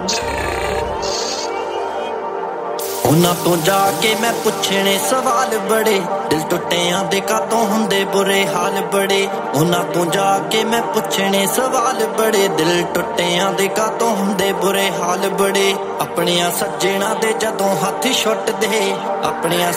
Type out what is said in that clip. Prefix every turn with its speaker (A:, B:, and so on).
A: ਉਹਨਾਂ ਤੋਂ ਜਾ ਕੇ ਮੈਂ ਪੁੱਛਣੇ ਸਵਾਲ ਬੜੇ ਦਿਲ ਟੁੱਟਿਆਂ ਦੇ ਕਾਤੋਂ ਹੁੰਦੇ ਬੁਰੇ ਹਾਲ ਬੜੇ ਉਹਨਾਂ ਤੋਂ ਜਾ ਕੇ ਮੈਂ ਪੁੱਛਣੇ ਸਵਾਲ ਬੜੇ ਦਿਲ ਟੁੱਟਿਆਂ ਦੇ ਕਾਤੋਂ ਹੁੰਦੇ ਬੁਰੇ ਹਾਲ ਬੜੇ ਆਪਣਿਆਂ ਸੱਜਣਾ ਦੇ ਜਦੋਂ ਹੱਥ ਛੁੱਟਦੇ ਆਪਣਿਆਂ